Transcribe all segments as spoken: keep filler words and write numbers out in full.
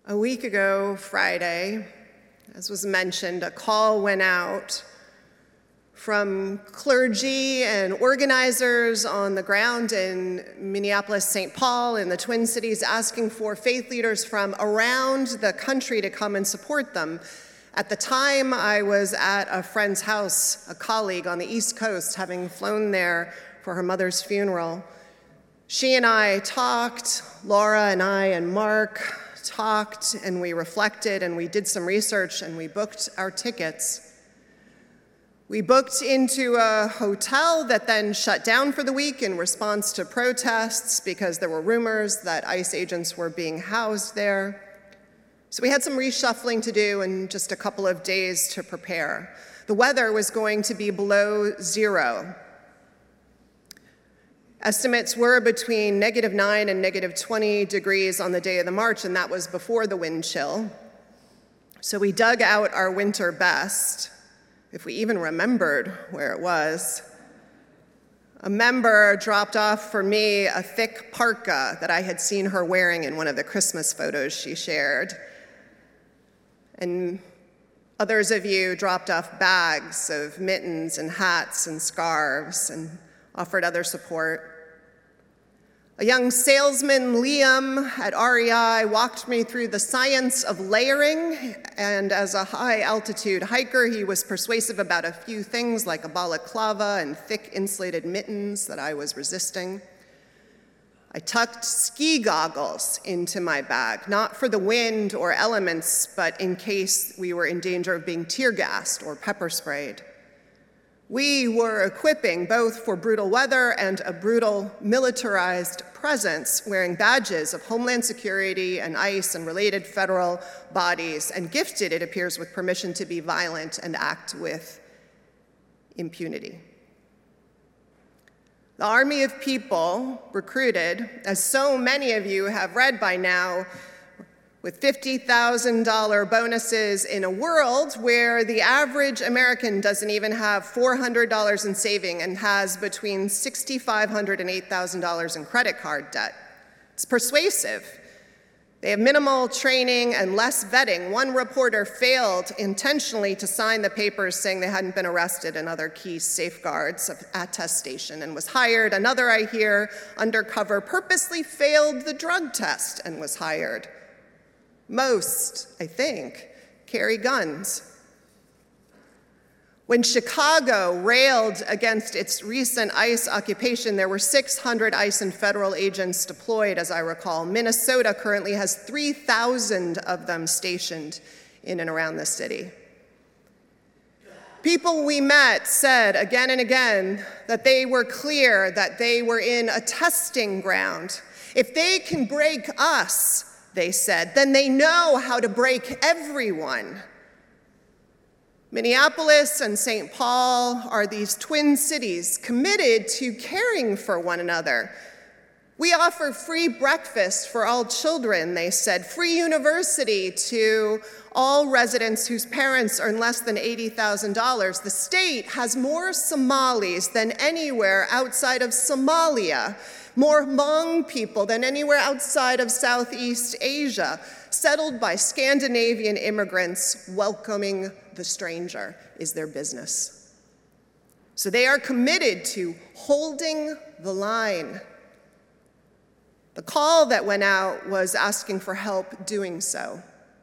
A week ago, Friday, as was mentioned, a call went out from clergy and organizers on the ground in Minneapolis, Saint Paul, in the Twin Cities, asking for faith leaders from around the country to come and support them. At the time, I was at a friend's house, a colleague on the East Coast, having flown there for her mother's funeral. She and I talked, Laura and I and Mark talked, and we reflected, and we did some research, and we booked our tickets. We booked into a hotel that then shut down for the week in response to protests because there were rumors that ICE agents were being housed there. So we had some reshuffling to do and just a couple of days to prepare. The weather was going to be below zero. Estimates were between negative nine and negative twenty degrees on the day of the march, and that was before the wind chill. So we dug out our winter best, if we even remembered where it was. A member dropped off for me a thick parka that I had seen her wearing in one of the Christmas photos she shared. And others of you dropped off bags of mittens and hats and scarves and offered other support. A young salesman, Liam, at R E I walked me through the science of layering, and as a high-altitude hiker, he was persuasive about a few things like a balaclava and thick insulated mittens that I was resisting. I tucked ski goggles into my bag, not for the wind or elements, but in case we were in danger of being tear gassed or pepper sprayed. We were equipping both for brutal weather and a brutal militarized presence, wearing badges of Homeland Security and ICE and related federal bodies, and gifted, it appears, with permission to be violent and act with impunity. The army of people recruited, as so many of you have read by now, with fifty thousand dollars bonuses in a world where the average American doesn't even have four hundred dollars in saving and has between six thousand five hundred dollars and eight thousand dollars in credit card debt. It's persuasive. They have minimal training and less vetting. One reporter failed intentionally to sign the papers saying they hadn't been arrested and other key safeguards of attestation and was hired. Another, I hear, undercover, purposely failed the drug test and was hired. Most, I think, carry guns. When Chicago railed against its recent ICE occupation, there were six hundred ICE and federal agents deployed, as I recall. Minnesota currently has three thousand of them stationed in and around the city. People we met said again and again that they were clear that they were in a testing ground. If they can break us, they said, then they know how to break everyone. Minneapolis and Saint Paul are these twin cities committed to caring for one another. We offer free breakfast for all children, they said, free university to all residents whose parents earn less than eighty thousand dollars. The state has more Somalis than anywhere outside of Somalia, more Hmong people than anywhere outside of Southeast Asia, settled by Scandinavian immigrants. Welcoming the stranger is their business. So they are committed to holding the line. The call that went out was asking for help doing so.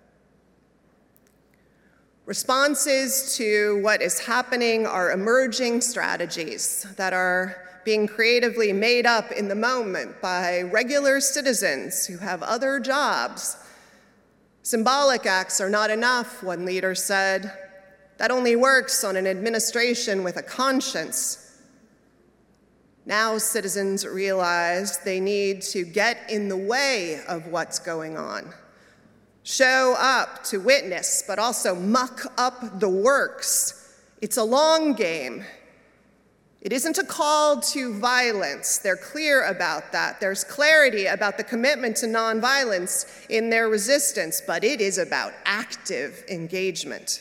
Responses to what is happening are emerging strategies that are being creatively made up in the moment by regular citizens who have other jobs. Symbolic acts are not enough, one leader said. That only works on an administration with a conscience. Now citizens realize they need to get in the way of what's going on, show up to witness, but also muck up the works. It's a long game. It isn't a call to violence. They're clear about that. There's clarity about the commitment to nonviolence in their resistance, but it is about active engagement.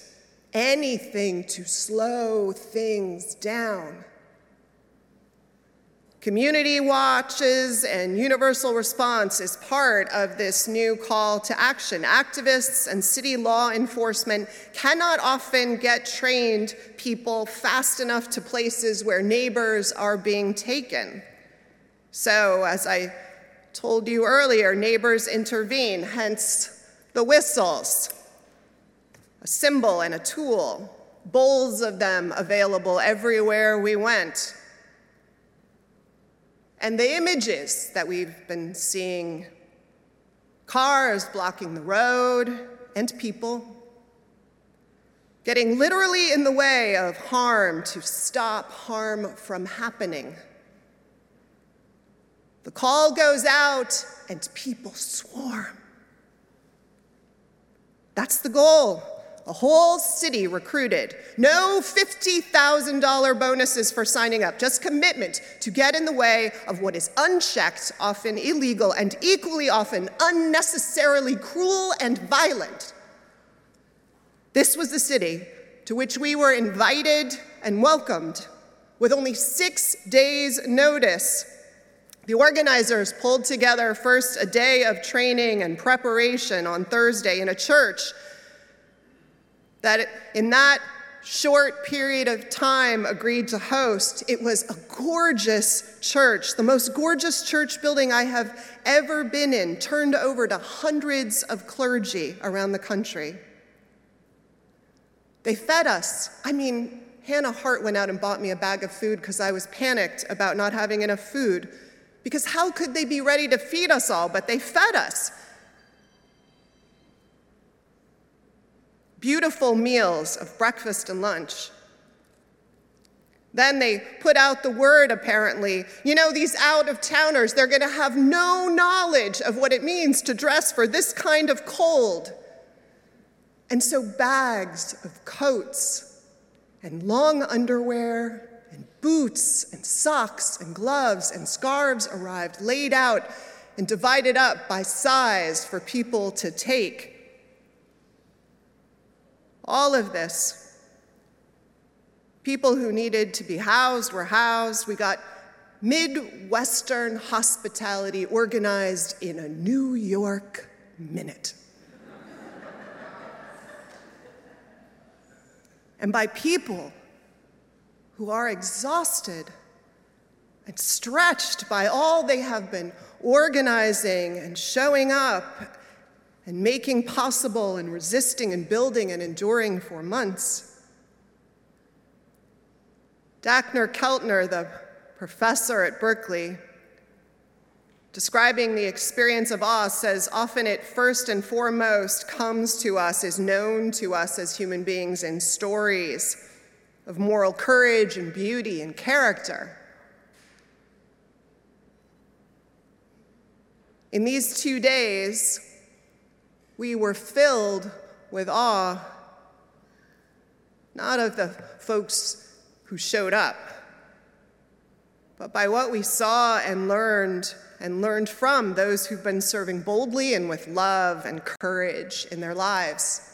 Anything to slow things down. Community watches and universal response is part of this new call to action. Activists and city law enforcement cannot often get trained people fast enough to places where neighbors are being taken. So, as I told you earlier, neighbors intervene, hence the whistles, a symbol and a tool, bowls of them available everywhere we went. And the images that we've been seeing, cars blocking the road and people, getting literally in the way of harm to stop harm from happening. The call goes out and people swarm. That's the goal. A whole city recruited. No fifty thousand dollars bonuses for signing up, just commitment to get in the way of what is unchecked, often illegal, and equally often unnecessarily cruel and violent. This was the city to which we were invited and welcomed with only six days' notice. The organizers pulled together first a day of training and preparation on Thursday in a church that in that short period of time agreed to host. It was a gorgeous church, the most gorgeous church building I have ever been in, turned over to hundreds of clergy around the country. They fed us. I mean, Hannah Hart went out and bought me a bag of food because I was panicked about not having enough food. Because how could they be ready to feed us all? But they fed us. Beautiful meals of breakfast and lunch. Then they put out the word, apparently. You know, these out-of-towners, they're going to have no knowledge of what it means to dress for this kind of cold. And so bags of coats and long underwear and boots and socks and gloves and scarves arrived, laid out and divided up by size for people to take. All of this, people who needed to be housed were housed. We got Midwestern hospitality organized in a New York minute. And by people who are exhausted and stretched by all they have been organizing and showing up and making possible and resisting and building and enduring for months. Dagner Keltner, the professor at Berkeley, describing the experience of awe, says, often it first and foremost comes to us, is known to us as human beings in stories of moral courage and beauty and character. In these two days, we were filled with awe, not of the folks who showed up, but by what we saw and learned, and learned from those who've been serving boldly and with love and courage in their lives.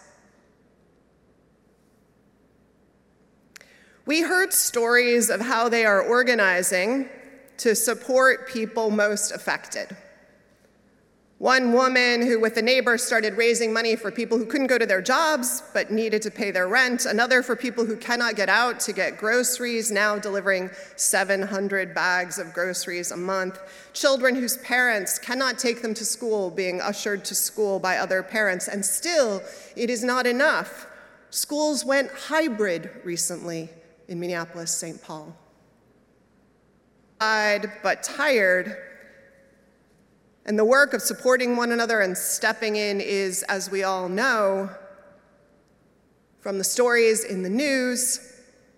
We heard stories of how they are organizing to support people most affected. One woman who, with a neighbor, started raising money for people who couldn't go to their jobs but needed to pay their rent. Another for people who cannot get out to get groceries, now delivering seven hundred bags of groceries a month. Children whose parents cannot take them to school, being ushered to school by other parents. And still, it is not enough. Schools went hybrid recently in Minneapolis, Saint Paul. But tired. And the work of supporting one another and stepping in is, as we all know, from the stories in the news,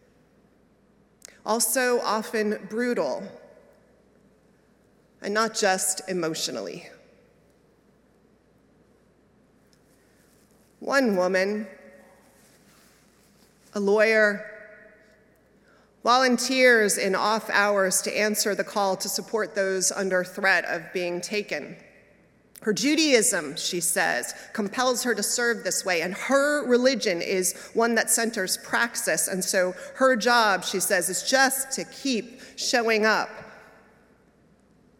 also often brutal, and not just emotionally. One woman, a lawyer, volunteers in off hours to answer the call to support those under threat of being taken. Her Judaism, she says, compels her to serve this way, and her religion is one that centers praxis, and so her job, she says, is just to keep showing up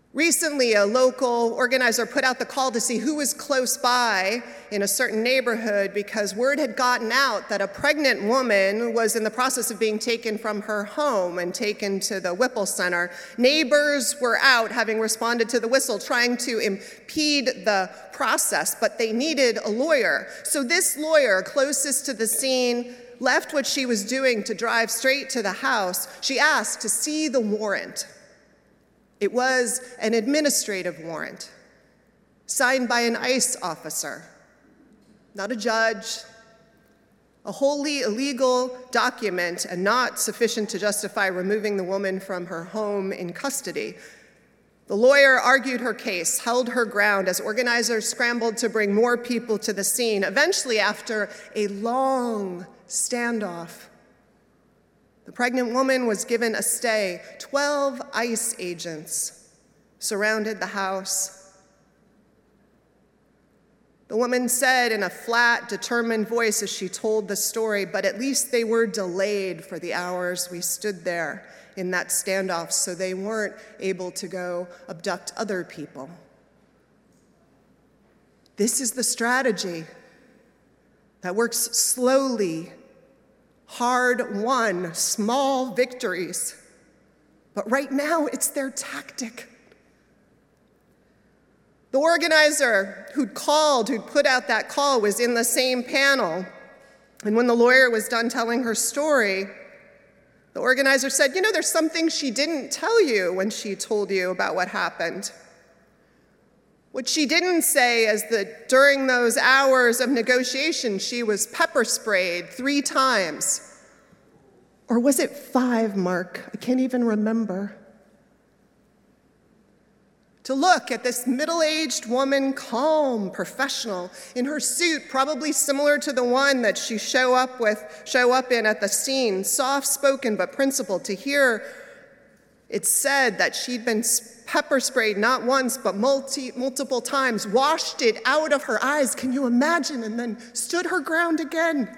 Recently, a local organizer put out the call to see who was close by in a certain neighborhood because word had gotten out that a pregnant woman was in the process of being taken from her home and taken to the Whipple Center. Neighbors were out, having responded to the whistle, trying to impede the process, but they needed a lawyer. So this lawyer, closest to the scene, left what she was doing to drive straight to the house. She asked to see the warrant. It was an administrative warrant, signed by an ICE officer, not a judge, a wholly illegal document and not sufficient to justify removing the woman from her home in custody. The lawyer argued her case, held her ground as organizers scrambled to bring more people to the scene. Eventually, after a long standoff, the pregnant woman was given a stay. Twelve ICE agents surrounded the house. The woman said in a flat, determined voice as she told the story, but at least they were delayed for the hours we stood there in that standoff, so they weren't able to go abduct other people. This is the strategy that works slowly, hard-won, small victories. But right now, it's their tactic. The organizer who'd called, who'd put out that call, was in the same panel. And when the lawyer was done telling her story, the organizer said, you know, there's something she didn't tell you when she told you about what happened. What she didn't say is that during those hours of negotiation, she was pepper sprayed three times. Or was it five, Mark? I can't even remember. To look at this middle-aged woman, calm, professional, in her suit, probably similar to the one that she show up with, show up in at the scene, soft-spoken but principled, to hear it said that she'd been pepper sprayed not once but multi, multiple times, washed it out of her eyes, can you imagine, and then stood her ground again.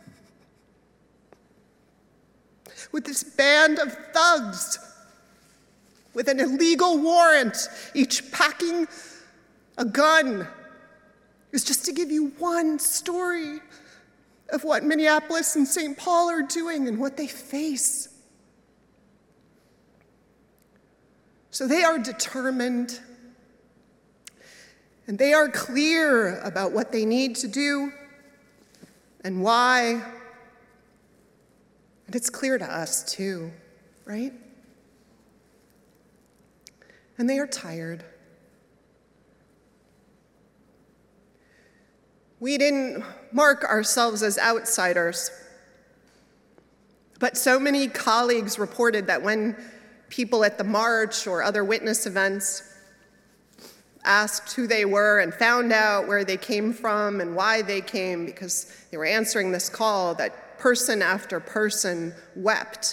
With this band of thugs, with an illegal warrant, each packing a gun. It was just to give you one story of what Minneapolis and Saint Paul are doing and what they face. So they are determined, and they are clear about what they need to do and why. And it's clear to us too, right? And they are tired. We didn't mark ourselves as outsiders, but so many colleagues reported that when people at the march or other witness events asked who they were and found out where they came from and why they came because they were answering this call, that person after person wept.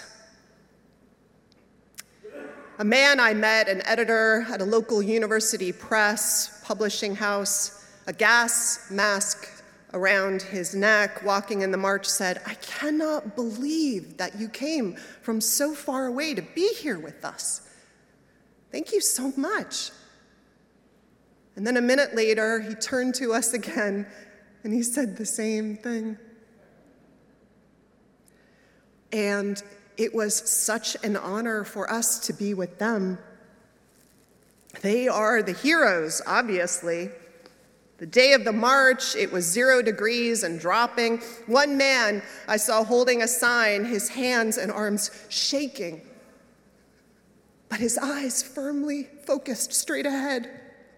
A man I met, an editor at a local university press, publishing house, a gas mask around his neck, walking in the march, said, I cannot believe that you came from so far away to be here with us. Thank you so much. And then a minute later, he turned to us again, and he said the same thing. And it was such an honor for us to be with them. They are the heroes, obviously. The day of the march, it was zero degrees and dropping. One man I saw holding a sign, his hands and arms shaking, but his eyes firmly focused straight ahead.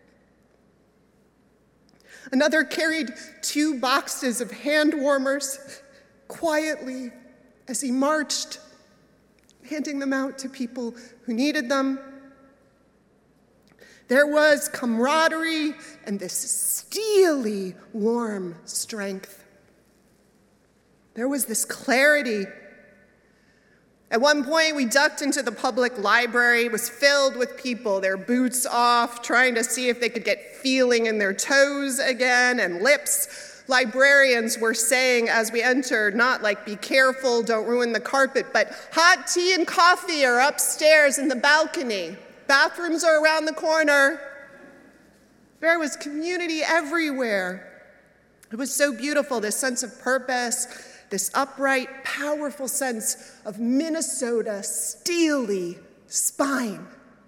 Another carried two boxes of hand warmers quietly as he marched, handing them out to people who needed them. There was camaraderie and this steely, warm strength. There was this clarity. At one point, we ducked into the public library. It was filled with people, their boots off, trying to see if they could get feeling in their toes again and lips. Librarians were saying as we entered, not like, be careful, don't ruin the carpet, but hot tea and coffee are upstairs in the balcony. Bathrooms are around the corner. There was community everywhere. It was so beautiful, this sense of purpose, this upright, powerful sense of Minnesota steely spine.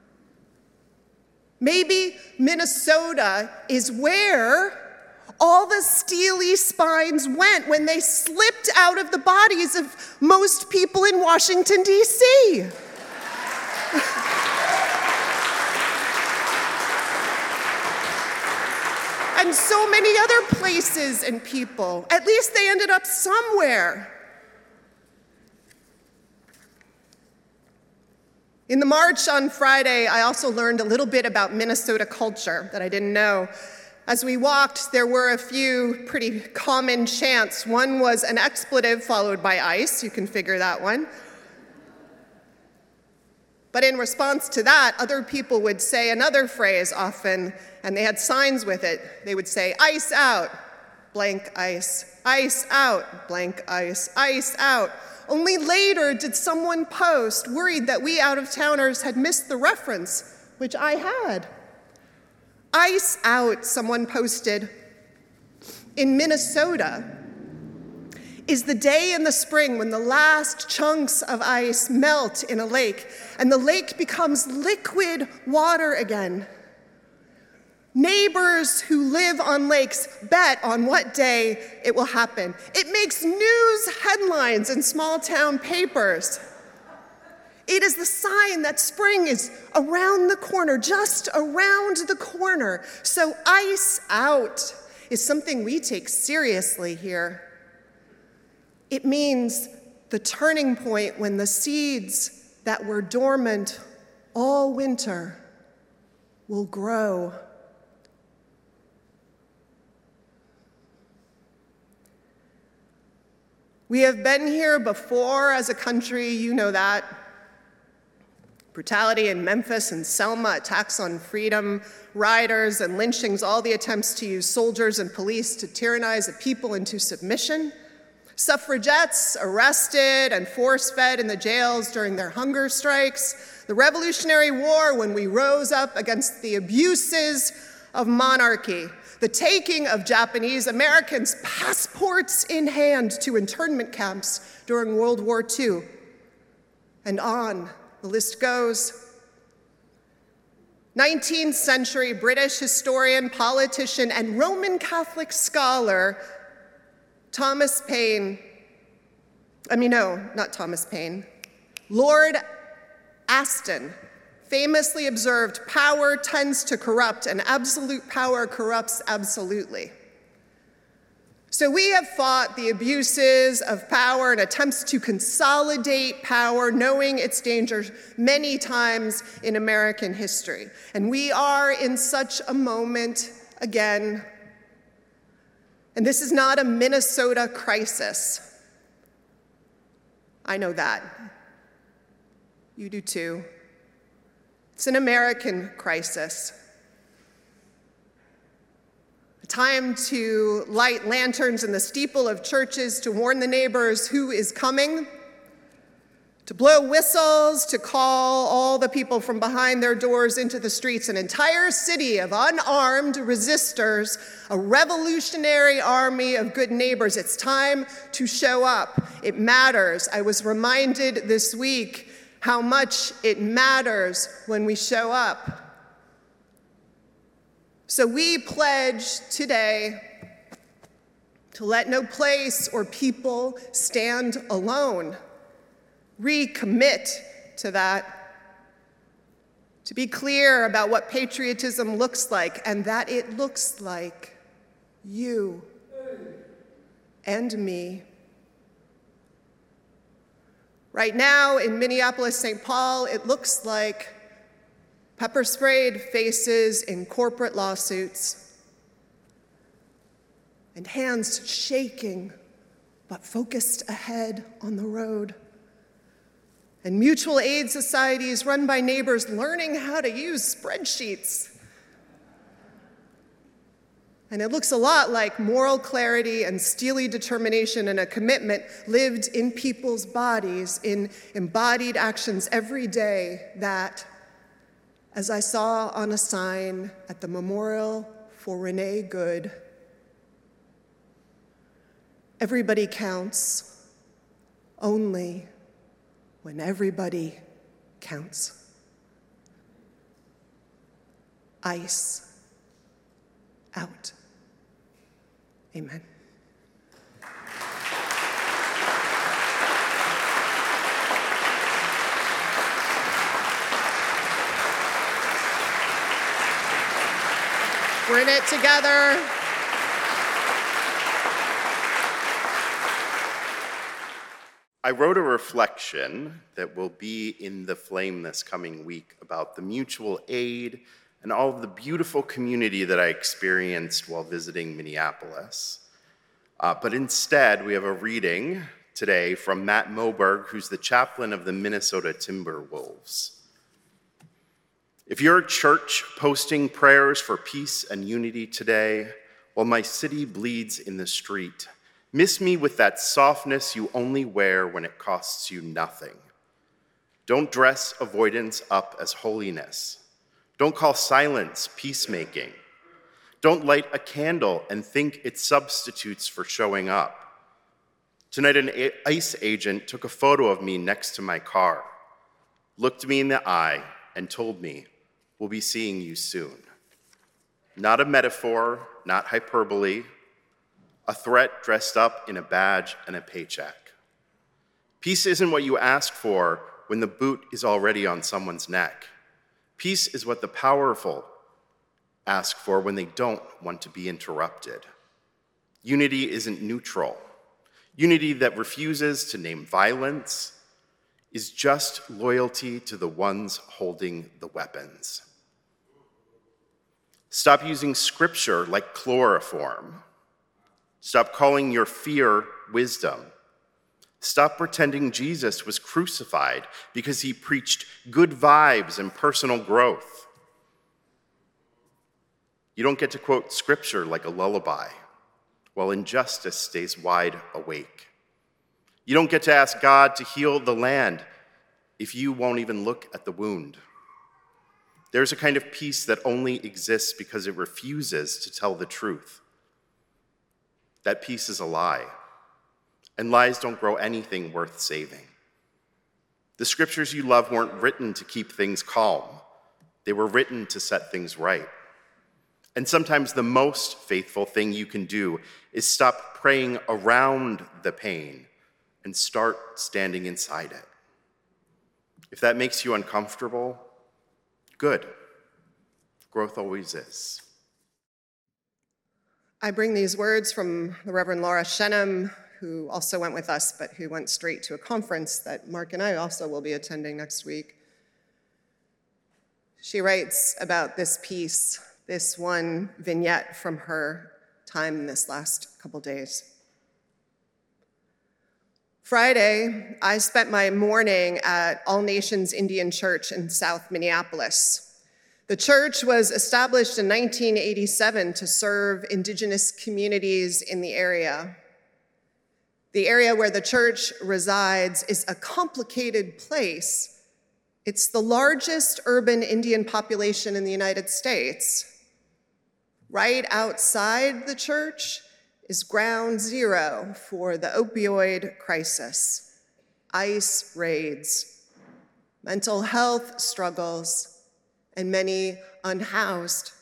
Maybe Minnesota is where all the steely spines went when they slipped out of the bodies of most people in Washington, D C And so many other places and people. At least they ended up somewhere. In the march on Friday, I also learned a little bit about Minnesota culture that I didn't know. As we walked, there were a few pretty common chants. One was an expletive followed by ICE. You can figure that one. But in response to that, other people would say another phrase often, and they had signs with it. They would say, "Ice out, blank ice, ice out, blank ice, ice out." Only later did someone post, worried that we out-of-towners had missed the reference, which I had. Ice out, someone posted, in Minnesota is the day in the spring when the last chunks of ice melt in a lake and the lake becomes liquid water again. Neighbors who live on lakes bet on what day it will happen. It makes news headlines in small town papers. It is the sign that spring is around the corner, just around the corner. So ice out is something we take seriously here. It means the turning point when the seeds that were dormant all winter will grow. We have been here before as a country, you know that. Brutality in Memphis and Selma, attacks on freedom riders and lynchings, all the attempts to use soldiers and police to tyrannize a people into submission. Suffragettes arrested and force-fed in the jails during their hunger strikes. The Revolutionary War, when we rose up against the abuses of monarchy. The taking of Japanese Americans, passports in hand, to internment camps during World War Two. And on the list goes. nineteenth century British historian, politician, and Roman Catholic scholar Thomas Paine, I mean, no, not Thomas Paine, Lord Aston famously observed, "Power tends to corrupt, and absolute power corrupts absolutely." So we have fought the abuses of power and attempts to consolidate power, knowing its dangers many times in American history. And we are in such a moment again. And this is not a Minnesota crisis. I know that. You do too. It's an American crisis. A time to light lanterns in the steeple of churches to warn the neighbors who is coming, to blow whistles, to call all the people from behind their doors into the streets, an entire city of unarmed resistors, a revolutionary army of good neighbors. It's time to show up. It matters. I was reminded this week how much it matters when we show up. So we pledge today to let no place or people stand alone. Recommit to that. To be clear about what patriotism looks like, and that it looks like you and me. Right now in Minneapolis, Saint Paul, it looks like pepper-sprayed faces in corporate lawsuits and hands shaking but focused ahead on the road. And mutual aid societies run by neighbors learning how to use spreadsheets. And it looks a lot like moral clarity and steely determination and a commitment lived in people's bodies, in embodied actions every day that as I saw on a sign at the memorial for Renee Good, everybody counts only when everybody counts. ICE out. Amen. We're in it together. I wrote a reflection that will be in the Flame this coming week about the mutual aid and all of the beautiful community that I experienced while visiting Minneapolis. Uh, but instead, we have a reading today from Matt Moberg, who's the chaplain of the Minnesota Timberwolves. If you're a church posting prayers for peace and unity today, while my city bleeds in the street, miss me with that softness you only wear when it costs you nothing. Don't dress avoidance up as holiness. Don't call silence peacemaking. Don't light a candle and think it substitutes for showing up. Tonight, an ICE agent took a photo of me next to my car, looked me in the eye, and told me, "We'll be seeing you soon." Not a metaphor, not hyperbole, a threat dressed up in a badge and a paycheck. Peace isn't what you ask for when the boot is already on someone's neck. Peace is what the powerful ask for when they don't want to be interrupted. Unity isn't neutral. Unity that refuses to name violence is just loyalty to the ones holding the weapons. Stop using scripture like chloroform. Stop calling your fear wisdom. Stop pretending Jesus was crucified because he preached good vibes and personal growth. You don't get to quote scripture like a lullaby while injustice stays wide awake. You don't get to ask God to heal the land if you won't even look at the wound. There's a kind of peace that only exists because it refuses to tell the truth. That peace is a lie, and lies don't grow anything worth saving. The scriptures you love weren't written to keep things calm. They were written to set things right. And sometimes the most faithful thing you can do is stop praying around the pain and start standing inside it. If that makes you uncomfortable, good. Growth always is. I bring these words from the Reverend Laura Shenham, who also went with us, but who went straight to a conference that Mark and I also will be attending next week. She writes about this piece, this one vignette from her time in this last couple days. Friday, I spent my morning at All Nations Indian Church in South Minneapolis. The church was established in nineteen eighty-seven to serve indigenous communities in the area. The area where the church resides is a complicated place. It's the largest urban Indian population in the United States. Right outside the church is ground zero for the opioid crisis, ICE raids, mental health struggles, and many unhoused.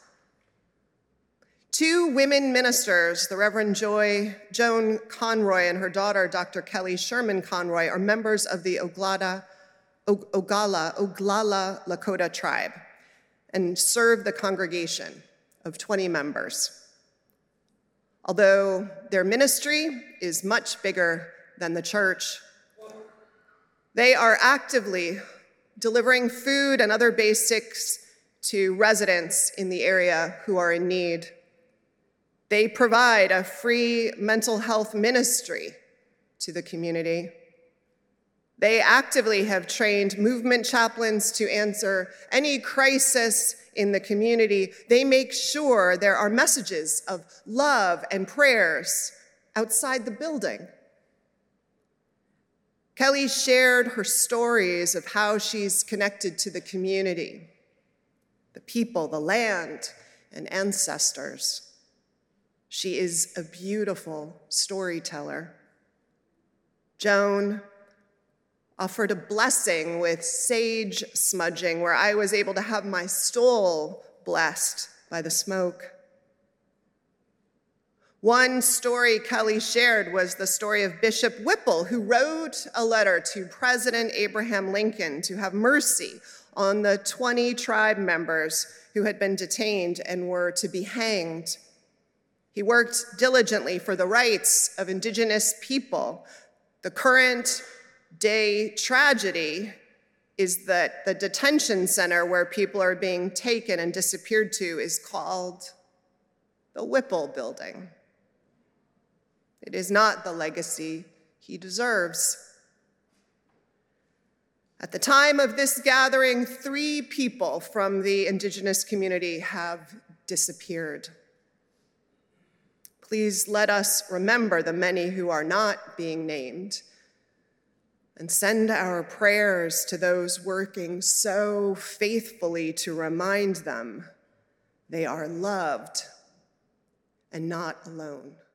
Two women ministers, the Reverend Joy, Joan Conroy and her daughter, Doctor Kelly Sherman Conroy, are members of the Oglala, Ogala, Oglala Lakota tribe and serve the congregation of twenty members. Although their ministry is much bigger than the church, they are actively delivering food and other basics to residents in the area who are in need. They provide a free mental health ministry to the community. They actively have trained movement chaplains to answer any crisis in the community. They make sure there are messages of love and prayers outside the building. Kelly shared her stories of how she's connected to the community. the people, the land, and ancestors. She is a beautiful storyteller. Joan offered a blessing with sage smudging, where I was able to have my stole blessed by the smoke. One story Kelly shared was the story of Bishop Whipple, who wrote a letter to President Abraham Lincoln to have mercy on the twenty tribe members who had been detained and were to be hanged. He worked diligently for the rights of indigenous people. The current day tragedy is that the detention center where people are being taken and disappeared to is called the Whipple Building. It is not the legacy he deserves. At the time of this gathering, three people from the indigenous community have disappeared. Please let us remember the many who are not being named and send our prayers to those working so faithfully to remind them they are loved and not alone.